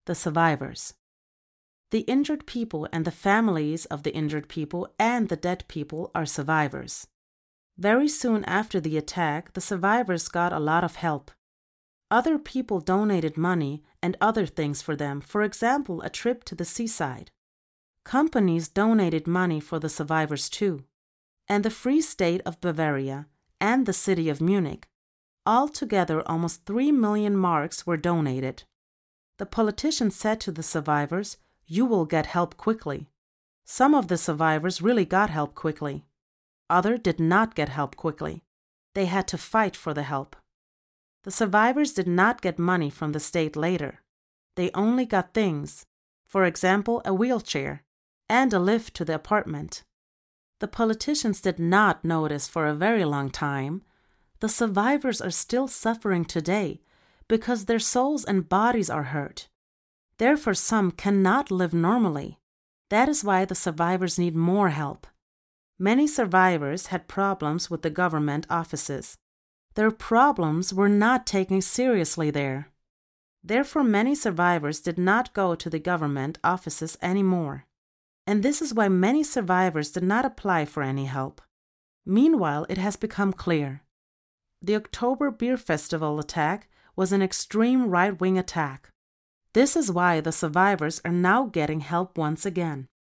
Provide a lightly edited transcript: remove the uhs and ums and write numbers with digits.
the survivors. The injured people and the families of the injured people and the dead people are survivors. Very soon after the attack, the survivors got a lot of help. Other people donated money and other things for them, for example, a trip to the seaside. Companies donated money for the survivors too. And the Free State of Bavaria and the city of Munich. Altogether, almost 3 million marks were donated. The politician said to the survivors, "You will get help quickly." Some of the survivors really got help quickly. Others did not get help quickly. They had to fight for the help. The survivors did not get money from the state later. They only got things, for example, a wheelchair and a lift to the apartment. The politicians did not notice for a very long time. The survivors are still suffering today because their souls and bodies are hurt. Therefore, some cannot live normally. That is why the survivors need more help. Many survivors had problems with the government offices. Their problems were not taken seriously there. Therefore, many survivors did not go to the government offices anymore. And this is why many survivors did not apply for any help. Meanwhile, it has become clear. The October Beer Festival attack was an extreme right-wing attack. This is why the survivors are now getting help once again.